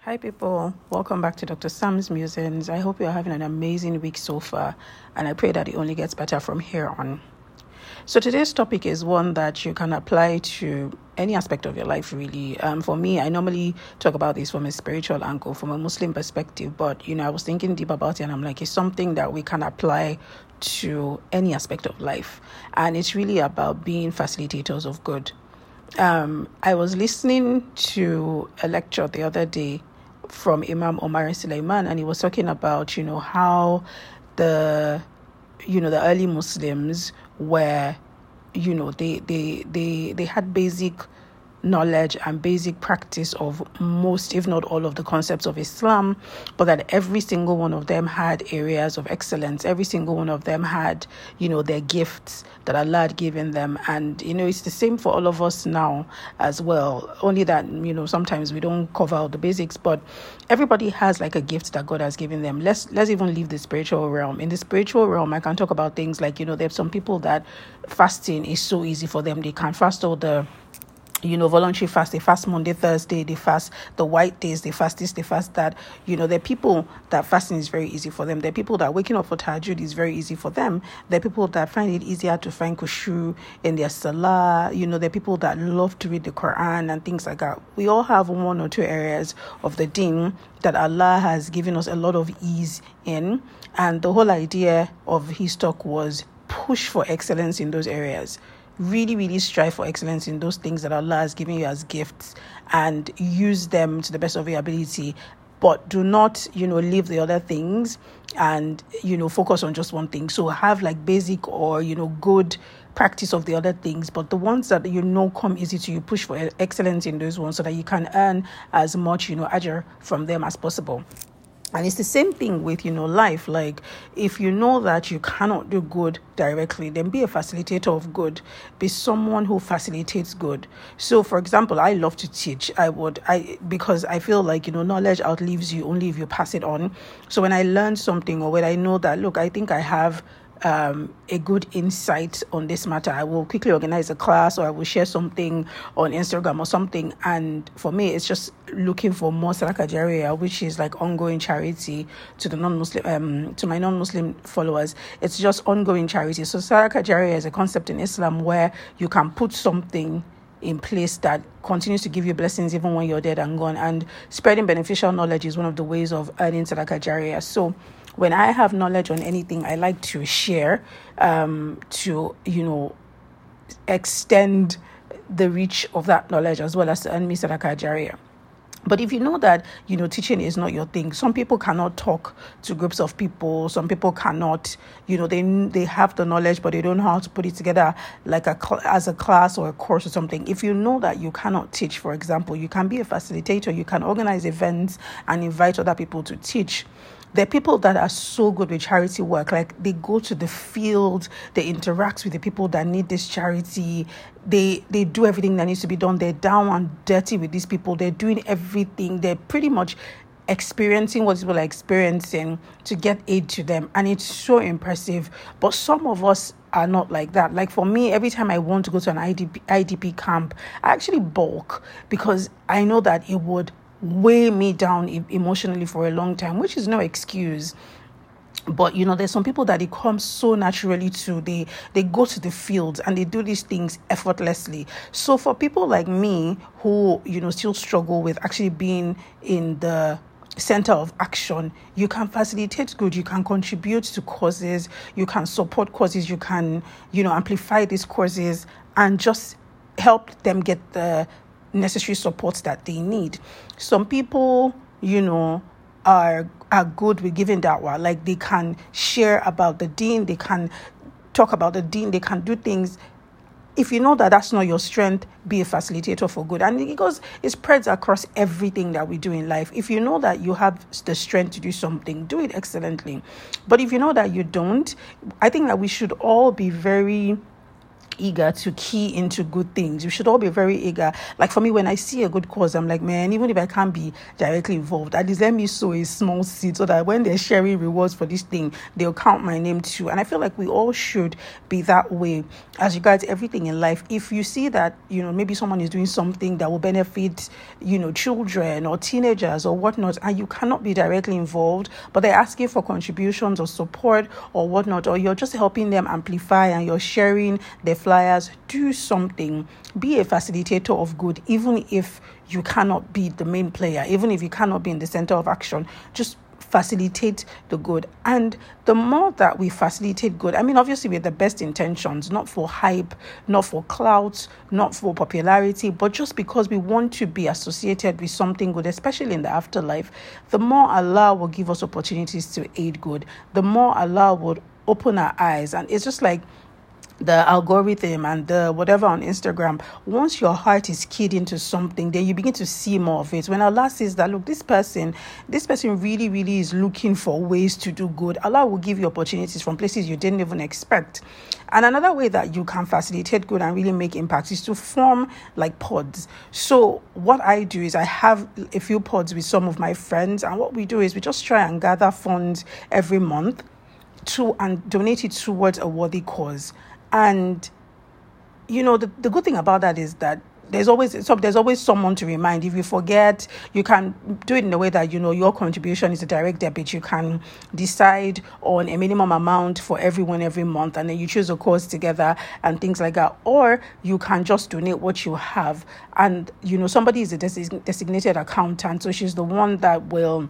Hi, people. Welcome back to Dr. Sam's Musings. I hope you're having an amazing week so far, and I pray that it only gets better from here on. So today's topic is one that you can apply to any aspect of your life, really. For me, I normally talk about this from a spiritual angle, from a Muslim perspective, but, I was thinking deep about it, and I'm like, it's something that we can apply to any aspect of life. And it's really about being facilitators of good. I was listening to a lecture the other day from Imam Omar Suleiman, and he was talking about, how the early Muslims were, they had basic knowledge and basic practice of most, if not all, of the concepts of Islam, but that every single one of them had areas of excellence. Every single one of them had, their gifts that Allah had given them. And, it's the same for all of us now as well. Only that, sometimes we don't cover all the basics, but everybody has like a gift that God has given them. Let's even leave the spiritual realm. In the spiritual realm, I can talk about things like, there's some people that fasting is so easy for them. They can fast all the voluntary fast. They fast Monday, Thursday, they fast the white days, they fast this, they fast that. There are people that fasting is very easy for them. There are people that waking up for tahajjud is very easy for them. There are people that find it easier to find khushu in their salah. There are people that love to read the Quran and things like that. We all have one or two areas of the deen that Allah has given us a lot of ease in. And the whole idea of his talk was push for excellence in those areas. Really, really strive for excellence in those things that Allah has given you as gifts and use them to the best of your ability. But do not, leave the other things and, focus on just one thing. So have like basic or, good practice of the other things. But the ones that, come easy to you, push for excellence in those ones so that you can earn as much, ajr from them as possible. And it's the same thing with, life. Like, if you know that you cannot do good directly, then be a facilitator of good. Be someone who facilitates good. So, for example, I love to teach. Because I feel like, knowledge outlives you only if you pass it on. So when I learn something or when I know that, look, I think I have a good insight on this matter, I will quickly organize a class or I will share something on Instagram or something. And for me, it's just looking for more Sadaqah Jariyah, which is like ongoing charity to the non-Muslim, to my non-Muslim followers. It's just ongoing charity. So Sadaqah Jariyah is a concept in Islam where you can put something in place that continues to give you blessings even when you're dead and gone. And spreading beneficial knowledge is one of the ways of earning Sadaqah Jariyah. So when I have knowledge on anything, I like to share to, extend the reach of that knowledge as well as to earn me Sadaqah Jariyah. But if you know that, teaching is not your thing, some people cannot talk to groups of people. Some people cannot, they have the knowledge, but they don't know how to put it together like as a class or a course or something. If you know that you cannot teach, for example, you can be a facilitator. You can organize events and invite other people to teach. There are people that are so good with charity work, like they go to the field, they interact with the people that need this charity, they do everything that needs to be done. They're down and dirty with these people. They're doing everything. They're pretty much experiencing what people are experiencing to get aid to them. And it's so impressive. But some of us are not like that. Like for me, every time I want to go to an IDP camp, I actually balk because I know that it would weigh me down emotionally for a long time, which is no excuse. But there's some people that it comes so naturally to. They go to the fields and they do these things effortlessly. So for people like me who still struggle with actually being in the center of action, you can facilitate good, you can contribute to causes, you can support causes, you can amplify these causes and just help them get the necessary support that they need. Some people, are good with giving da'wah. Like they can share about the deen, they can talk about the deen, they can do things. If you know that that's not your strength, be a facilitator for good. And it spreads across everything that we do in life. If you know that you have the strength to do something, do it excellently. But if you know that you don't, I think that we should all be very eager to key into good things. We should all be very eager. Like for me, when I see a good cause, I'm like, man, even if I can't be directly involved, at least let me sow a small seed so that when they're sharing rewards for this thing, they'll count my name too. And I feel like we all should be that way as regards everything in life. If you see that, maybe someone is doing something that will benefit, children or teenagers or whatnot, and you cannot be directly involved, but they're asking for contributions or support or whatnot, or you're just helping them amplify and you're sharing their flyers, do something. Be a facilitator of good, even if you cannot be the main player, even if you cannot be in the center of action. Just facilitate the good. And the more that we facilitate good, obviously with the best intentions, not for hype, not for clout, not for popularity, but just because we want to be associated with something good, especially in the afterlife, the more Allah will give us opportunities to aid good, the more Allah would open our eyes. And it's just like the algorithm and the whatever on Instagram. Once your heart is keyed into something, then you begin to see more of it. When Allah says that, look, this person really, really is looking for ways to do good, Allah will give you opportunities from places you didn't even expect. And another way that you can facilitate good and really make impact is to form like pods. So what I do is I have a few pods with some of my friends, and what we do is we just try and gather funds every month and donate it towards a worthy cause. And, the good thing about that is that there's always someone to remind. If you forget, you can do it in a way that, your contribution is a direct debit. You can decide on a minimum amount for everyone every month, and then you choose a cause together and things like that. Or you can just donate what you have. And, somebody is a designated accountant, so she's the one that will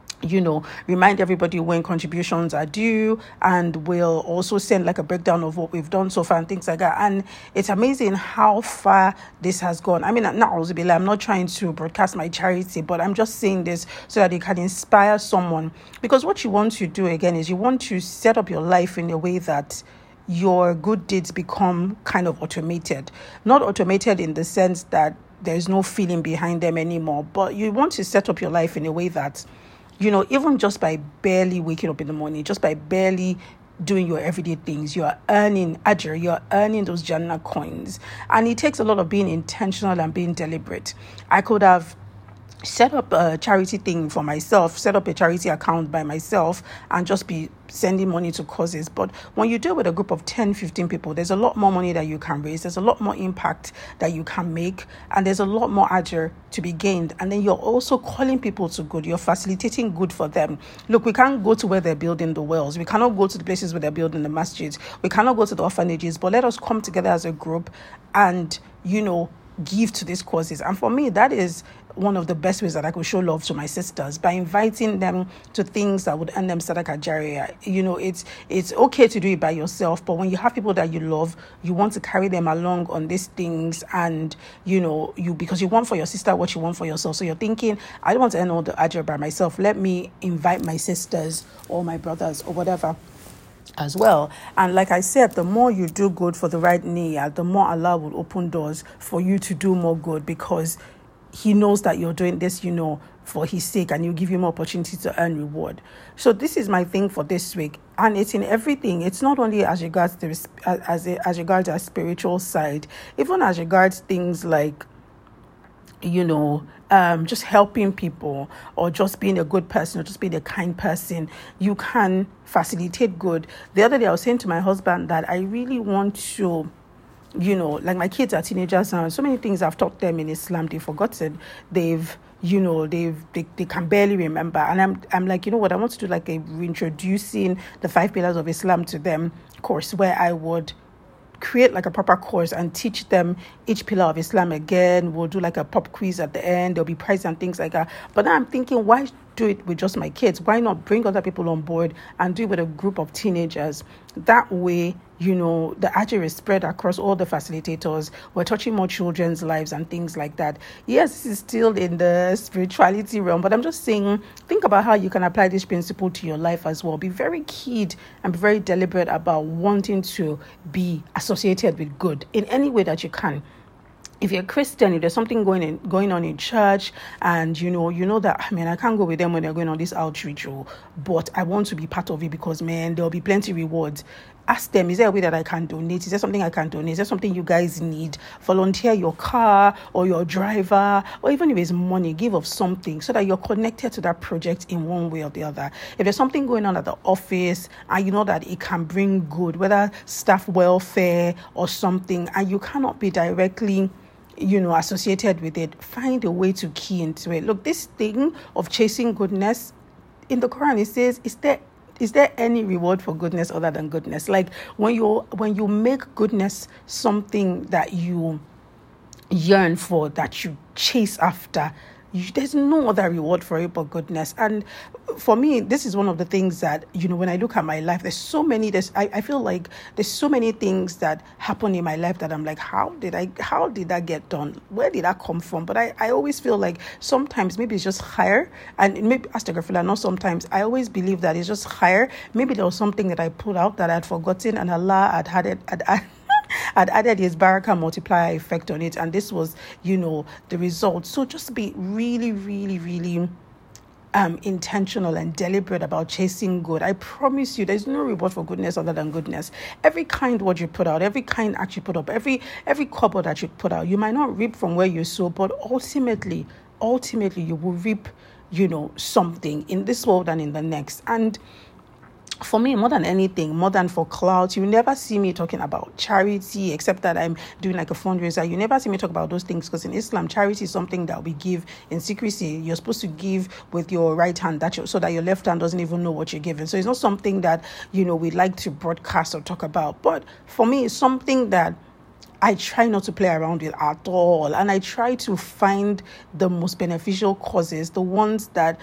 remind everybody when contributions are due, and will also send like a breakdown of what we've done so far and things like that. And it's amazing how far this has gone. I'm not trying to broadcast my charity, but I'm just saying this so that it can inspire someone. Because what you want to do again is you want to set up your life in a way that your good deeds become kind of automated. Not automated in the sense that there's no feeling behind them anymore, but you want to set up your life in a way that even just by barely waking up in the morning, just by barely doing your everyday things, you're earning ajr, you're earning those Jannah coins. And it takes a lot of being intentional and being deliberate. I could have set up a charity thing for myself, set up a charity account by myself and just be sending money to causes. But when you do it with a group of 10, 15 people, there's a lot more money that you can raise. There's a lot more impact that you can make. And there's a lot more ajr to be gained. And then you're also calling people to good. You're facilitating good for them. Look, we can't go to where they're building the wells. We cannot go to the places where they're building the masjids. We cannot go to the orphanages. But let us come together as a group and, give to these causes. And for me, that is one of the best ways that I could show love to my sisters, by inviting them to things that would earn them sadaqah jariyah. It's okay to do it by yourself, but when you have people that you love, you want to carry them along on these things, and because you want for your sister what you want for yourself. So you're thinking, I don't want to earn all the ajr by myself. Let me invite my sisters or my brothers or whatever as well. And like I said, the more you do good for the right niyyah, the more Allah will open doors for you to do more good, because He knows that you're doing this, for His sake, and He'll give you more opportunity to earn reward. So this is my thing for this week, and it's in everything. It's not only as regards our spiritual side, even as regards things like just helping people, or just being a good person, or just being a kind person. You can facilitate good. The other day I was saying to my husband that I really want to, like my kids are teenagers now, so many things I've taught them in Islam, they've forgotten. They can barely remember. And I'm like, I want to do like a reintroducing the 5 pillars of Islam to them course, where I would create like a proper course and teach them each pillar of Islam again. We'll do like a pop quiz at the end. There'll be prizes and things like that. But now I'm thinking, why do it with just my kids? Why not bring other people on board and do it with a group of teenagers? That way, the ajr is spread across all the facilitators. We're touching more children's lives and things like that. Yes, this is still in the spirituality realm, but I'm just saying, think about how you can apply this principle to your life as well. Be very keyed and be very deliberate about wanting to be associated with good in any way that you can. If you're a Christian, if there's something going on in church, and you know that, I can't go with them when they're going on this outreach, but I want to be part of it because, there'll be plenty rewards. ask them, is there a way that I can donate? Is there something I can donate? Is there something you guys need? Volunteer your car or your driver, or even if it's money, give of something so that you're connected to that project in one way or the other. If there's something going on at the office and you know that it can bring good, whether staff welfare or something, and you cannot be directly associated with it, find a way to key into it. Look, this thing of chasing goodness, in the Quran it says, is there any reward for goodness other than goodness? Like when you make goodness something that you yearn for, that you chase after, there's no other reward for it but goodness. And for me, this is one of the things that, when I look at my life, I feel like there's so many things that happen in my life that I'm like, how did that get done? Where did that come from? But I always feel like sometimes maybe it's just higher, and maybe astaghfirullah, not sometimes. I always believe that it's just higher. Maybe there was something that I put out that I'd forgotten, and Allah had added his barakah multiplier effect on it, and this was, the result. So just be really, really, really intentional and deliberate about chasing good. I promise you, there's no reward for goodness other than goodness. Every kind word you put out, every kind act you put up, every cobble that you put out, you might not reap from where you sow, but ultimately you will reap, something in this world and in the next. And for me, more than anything, more than for clout, you never see me talking about charity, except that I'm doing like a fundraiser. You never see me talk about those things, because in Islam, charity is something that we give in secrecy. You're supposed to give with your right hand, so that your left hand doesn't even know what you're giving. So it's not something that, we like to broadcast or talk about. But for me, it's something that I try not to play around with at all. And I try to find the most beneficial causes, the ones that,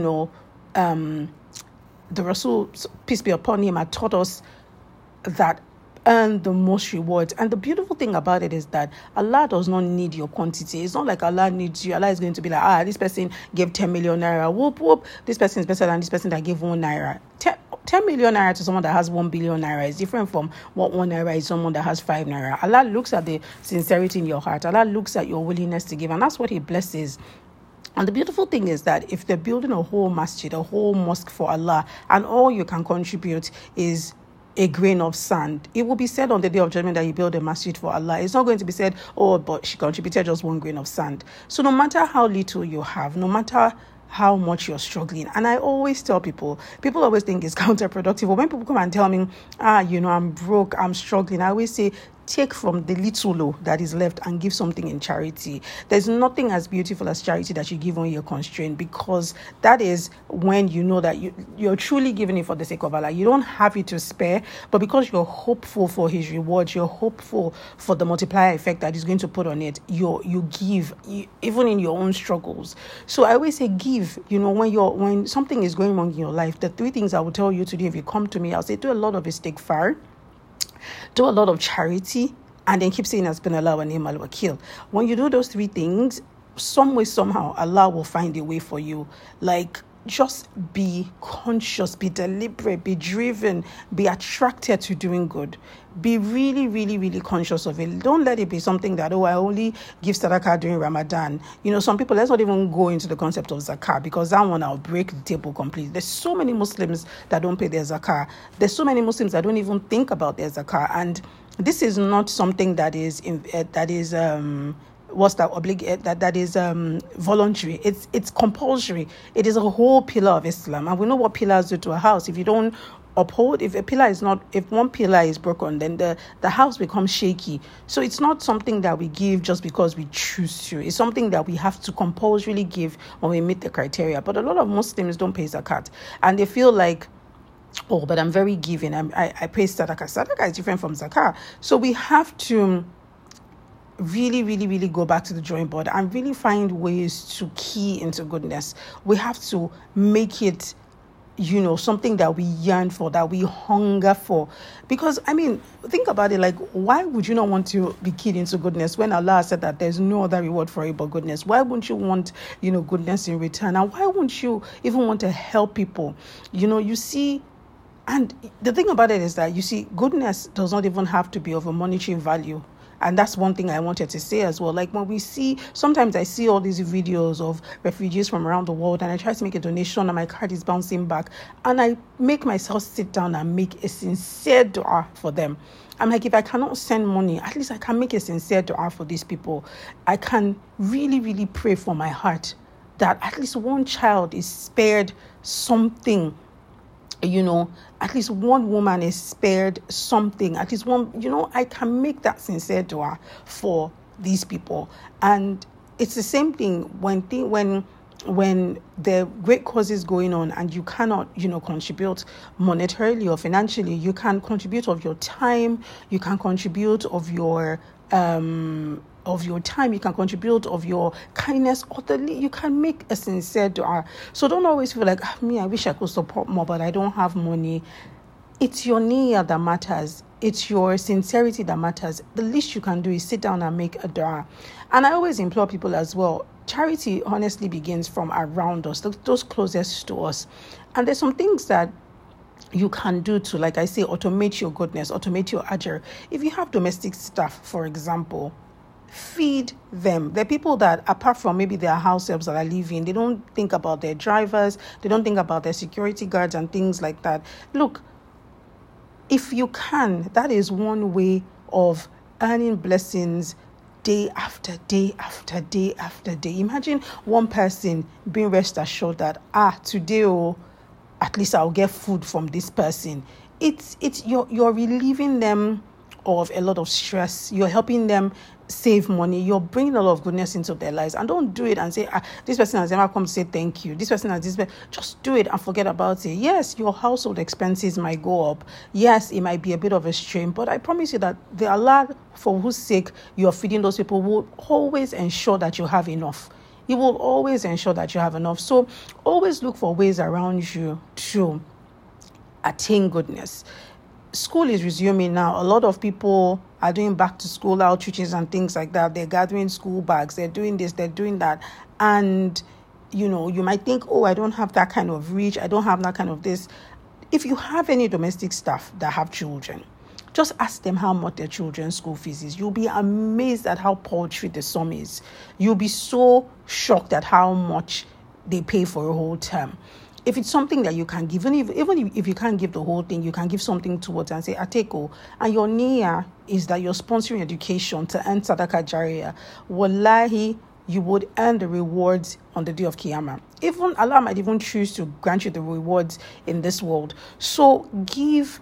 the Rasul, peace be upon him, had taught us that earn the most rewards. And the beautiful thing about it is that Allah does not need your quantity. It's not like Allah needs you. Allah is going to be like, this person gave 10 million naira. Whoop, whoop. This person is better than this person that gave 1 naira. 10 million naira to someone that has 1 billion naira is different from what 1 naira is someone that has 5 naira. Allah looks at the sincerity in your heart. Allah looks at your willingness to give. And that's what he blesses. And the beautiful thing is that if they're building a whole masjid, a whole mosque for Allah, and all you can contribute is a grain of sand, it will be said on the day of judgment that you build a masjid for Allah. It's not going to be said, but she contributed just 1 grain of sand. So no matter how little you have, no matter how much you're struggling, and I always tell people always think it's counterproductive. But when people come and tell me, I'm broke, I'm struggling, I always say, take from the little that is left and give something in charity. There's nothing as beautiful as charity that you give when you're constrained, because that is when you know that you're truly giving it for the sake of Allah. You don't have it to spare, but because you're hopeful for his reward, you're hopeful for the multiplier effect that he's going to put on it, you give, even in your own struggles. So I always say give. When something is going wrong in your life, the 3 things I will tell you today, if you come to me, I'll say do a lot of istighfar, do a lot of charity, and then keep saying Hasbunallah wa ni'mal wakil. When you do those 3 things, some way, somehow, Allah will find a way for you. Like, just be conscious, be deliberate, be driven, be attracted to doing good. Be really, really, really conscious of it. Don't let it be something that, I only give sadaqah during Ramadan. Some people, let's not even go into the concept of zakah, because that one I'll break the table completely. There's so many Muslims that don't pay their zakah. There's so many Muslims that don't even think about their zakah. And this is not something that is voluntary. It's compulsory. It is a whole pillar of Islam, and we know what pillars do to a house. If you don't uphold, if one pillar is broken, then the house becomes shaky. So it's not something that we give just because we choose to. It's something that we have to compulsorily give when we meet the criteria. But a lot of Muslims don't pay zakat, and they feel like, but I'm very giving, I pay sadaqah. Sadaqah is different from zakah. So we have to really, really, really go back to the drawing board and really find ways to key into goodness. We have to make it, something that we yearn for, that we hunger for. Because, think about it, like, why would you not want to be keyed into goodness when Allah said that there's no other reward for it but goodness? Why wouldn't you want, goodness in return? And why wouldn't you even want to help people? You see, and the thing about it is that, goodness does not even have to be of a monetary value. And that's one thing I wanted to say as well. Like when we see, sometimes I see all these videos of refugees from around the world and I try to make a donation and my card is bouncing back. And I make myself sit down and make a sincere dua for them. I'm like, if I cannot send money, at least I can make a sincere dua for these people. I can really, really pray for my heart that at least one child is spared something. At least one woman is spared something. At least one, I can make that sincere dua for these people. And it's the same thing when there are great causes going on and you cannot, contribute monetarily or financially. You can contribute of your time. You can contribute of your time, you can contribute of your kindness, or you can make a sincere dua. So don't always feel like, I wish I could support more, but I don't have money. It's your niyyah that matters. It's your sincerity that matters. The least you can do is sit down and make a dua. And I always implore people as well, charity honestly begins from around us, those closest to us. And there's some things that you can do to, like I say, automate your goodness, automate your ajr. If you have domestic staff, for example, feed them. There are people that, apart from maybe their house helps that are living, they don't think about their drivers, they don't think about their security guards and things like that. Look, if you can, that is one way of earning blessings day after day after day after day. Imagine one person being rest assured that, today, at least I'll get food from this person. You're relieving them of a lot of stress. You're helping them save money. You're bringing a lot of goodness into their lives. And don't do it and say, this person has never come to say thank you. This person has this. Just do it and forget about it. Yes, your household expenses might go up. Yes, it might be a bit of a strain. But I promise you that the Allah, for whose sake you're feeding those people, will always ensure that you have enough. He will always ensure that you have enough. So always look for ways around you to attain goodness. School is resuming now. A lot of people are doing back to school outreaches and things like that. They're gathering school bags. They're doing this, they're doing that. And, you might think, I don't have that kind of reach. I don't have that kind of this. If you have any domestic staff that have children, just ask them how much their children's school fees is. You'll be amazed at how paltry the sum is. You'll be so shocked at how much they pay for a whole term. If it's something that you can give, even if you can't give the whole thing, you can give something towards and say, Ateko. And your niyyah is that you're sponsoring education to earn sadaqah jariyah. Wallahi, you would earn the rewards on the day of Qiyamah. Even Allah might even choose to grant you the rewards in this world. So give.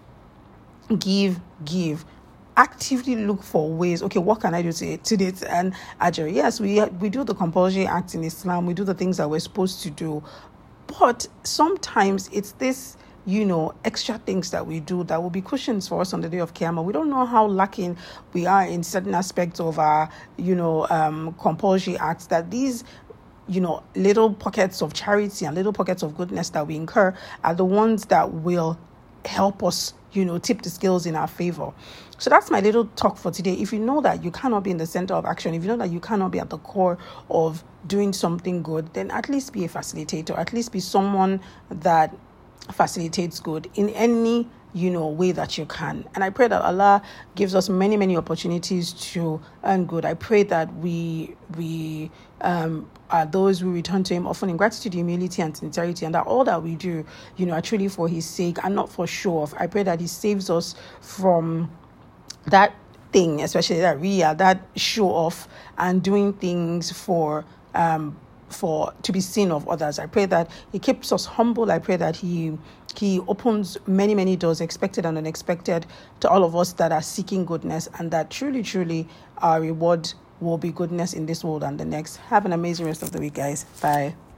Actively look for ways. Okay, what can I do today to earn ajr? Yes, we do the compulsory acts in Islam. We do the things that we're supposed to do. But sometimes it's this, extra things that we do that will be cushions for us on the day of Qiyamah. We don't know how lacking we are in certain aspects of our, compulsory acts, that these, little pockets of charity and little pockets of goodness that we incur are the ones that will help us, tip the scales in our favor. So that's my little talk for today. If you know that you cannot be in the center of action, if you know that you cannot be at the core of doing something good, then at least be a facilitator, at least be someone that facilitates good in any, way that you can. And I pray that Allah gives us many, many opportunities to earn good. I pray that we are those who return to Him often in gratitude, humility, and sincerity, and that all that we do, are truly for His sake and not for show off. I pray that He saves us from that thing, especially that that show off and doing things for to be seen of others. I pray that He keeps us humble. I pray that He opens many, many doors, expected and unexpected, to all of us that are seeking goodness, and that truly, truly our reward will be goodness in this world and the next. Have an amazing rest of the week, guys. Bye.